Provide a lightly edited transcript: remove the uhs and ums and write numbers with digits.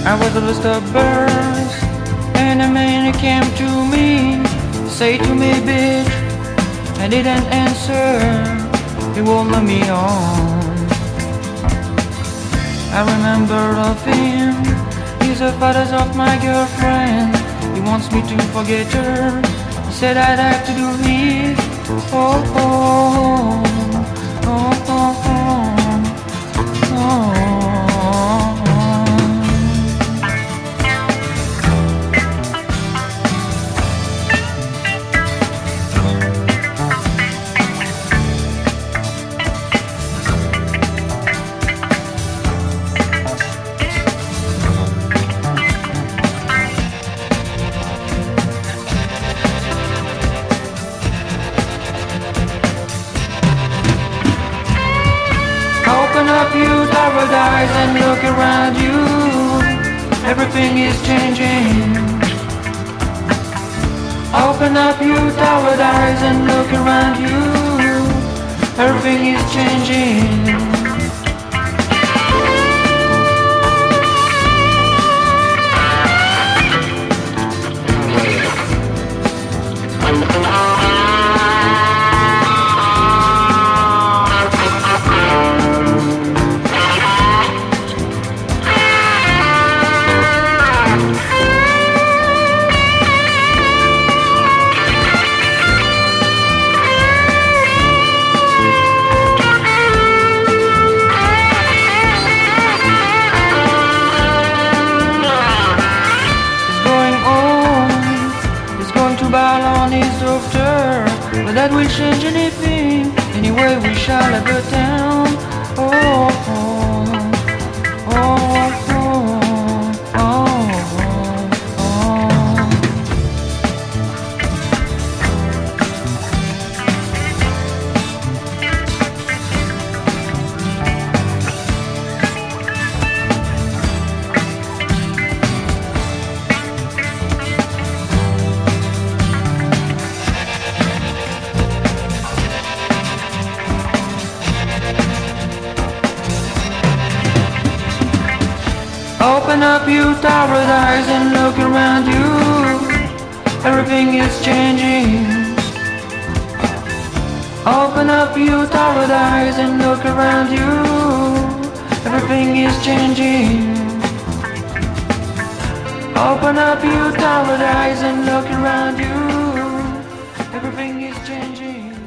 I was a list of birds, and a man came to me, say to me, bitch. I didn't answer, he won't let me on. I remember of him, he's the father of my girlfriend. He wants me to forget her, he said I'd have to do it. Oh, oh, oh, oh, oh, oh, oh. Open up your paradise and look around you. Everything is changing. Open up your paradise and look around you. Everything is changing. To ball on his doctor, but that will change anything. Anyway, we shall have a town. Oh, oh, oh, oh, oh, oh. Open up your paradise and look around you. Everything is changing. Open up your paradise and look around you. Everything is changing. Open up your paradise and look around you. Everything is changing.